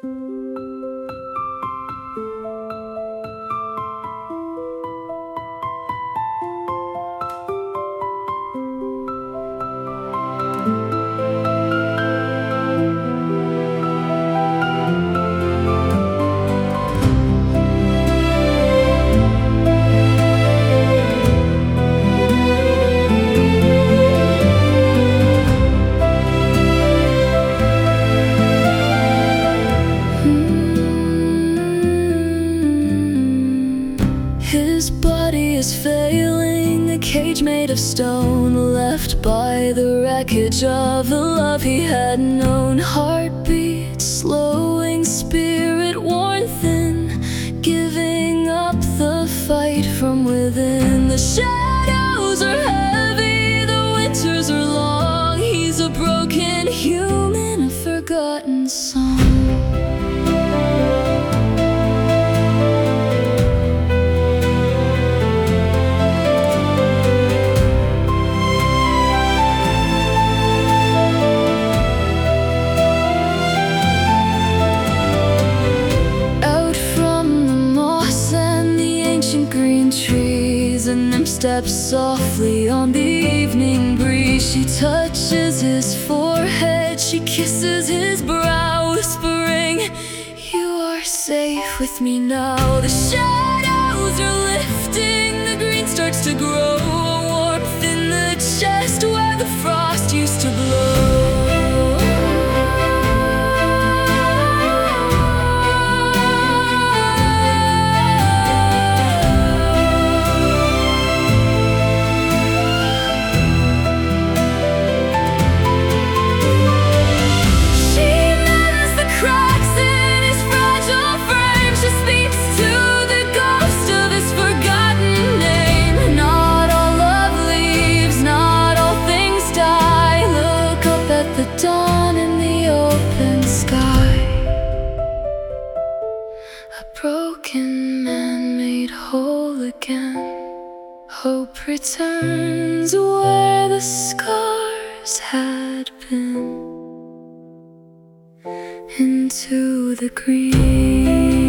His body is failing, a cage made of stone, left by the wreckage of the love he had known. Heartbeat slowing, spirit worn thin, giving up the fight from within. The shadows are heavy, the winters are long. He's a broken human, a forgotten song. And nymph steps softly on the evening breeze. She touches his forehead, she kisses his brow, whispering, "You are safe with me now." The shadows are lifting, the green starts to grow, a warmth in the chest where the frost used to blow. Dawn in the open sky, a broken man made whole again. Hope returns where the scars had been, into the green.